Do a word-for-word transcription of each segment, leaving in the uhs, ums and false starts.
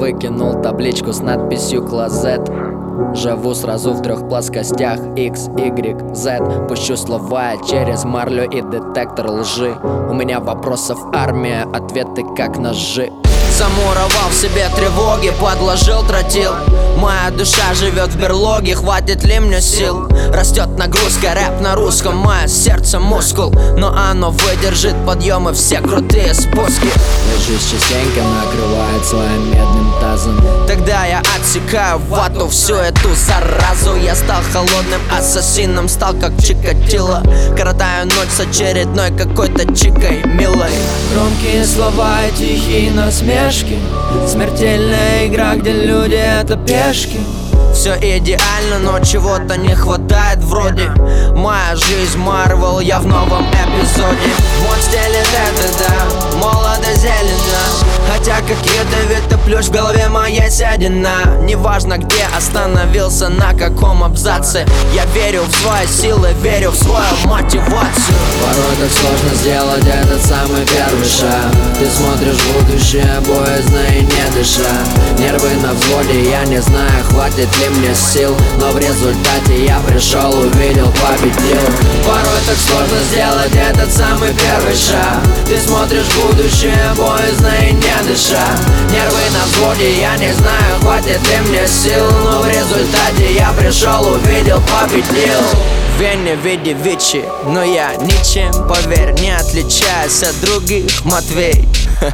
выкинул табличку с надписью «Клозет». Живу сразу в трех плоскостях X, Y, Z. Пущу слова через марлю и детектор лжи. У меня вопросов армия, ответы как ножи. Замуровал в себе тревоги, подложил тротил. Моя душа живет в берлоге, хватит ли мне сил? Растет нагрузка, рэп на русском, мое сердце мускул. Но оно выдержит подъемы, все крутые спуски. Ложись частенько, накрывает своим медным тазом. Тогда я отсекаю в вату всю эту заразу. Я стал холодным ассасином, стал как Чикатило. Коротаю ночь с очередной какой-то чикой милой. Громкие слова и тихие насмешки. Смертельная игра, где люди это пешки. Все идеально, но чего-то не хватает вроде. Моя жизнь Марвел, я в новом эпизоде. Вот стелит это, да, молодо зелено. Хотя как ядовитый плющ в голове моей седина. Неважно где остановился, на каком абзаце. Я верю в свои силы, верю в свою мотивацию. Порой так сложно сделать этот самый первый шаг. Ты смотришь в будущее, боязно и не дыша. Нервы на взводе, я не знаю, хватит ли мне сил. Но в результате я пришел, увидел, победил. Порой так сложно сделать этот самый первый шаг. Ты смотришь в будущее, боязно и не дыша. Нервы на взводе, я не знаю, хватит ли мне сил. Но в результате я пришел, увидел, победил. В вене в виде Вичи, но я ничем, поверь, не отличаюсь от других, Матвей.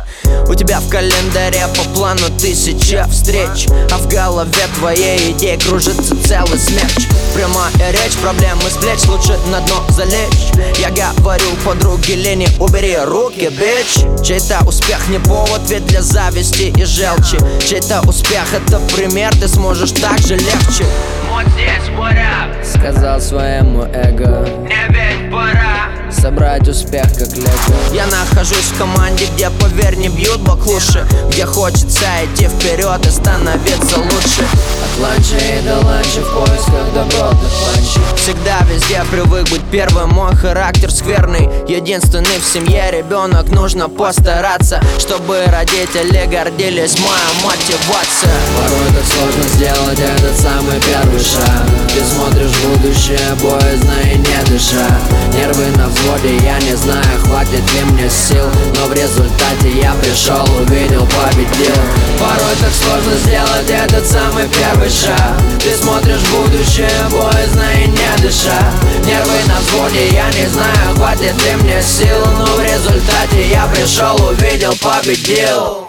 У тебя в календаре по плану тысяча встреч, а в голове твоей идей кружится целый смерч. Прямая речь, проблемы с плеч, лучше на дно залечь. Я говорю подруге Лене, убери руки, бич. Чей-то успех не повод ведь для зависти и желчи. Чей-то успех это пример, ты сможешь так же легче. Вот здесь мой рэп, сказал своему эго, мне ведь пора собрать успех как лего. Я нахожусь в команде, где, поверь, не бьют баклуши. Где хочется идти вперед и становиться лучше. От ланча и до ланча в поисках добротных панчей. Всегда везде привык быть первым, мой характер скверный. Единственный в семье ребенок, нужно постараться, чтобы родители гордились, моя мотивация. Порой так сложно сделать этот самый первый шаг. Ты смотришь в будущее, боязно и не дыша. Нервы на взводе, я не знаю, хватит ли мне сил. Но в результате я пришел, увидел, победил. Порой так сложно сделать этот самый первый шаг. Ты смотришь в будущее, боязно и не дыша. Нервы на взводе, я не знаю, хватит ли мне сил. Но в результате я пришел, увидел, победил.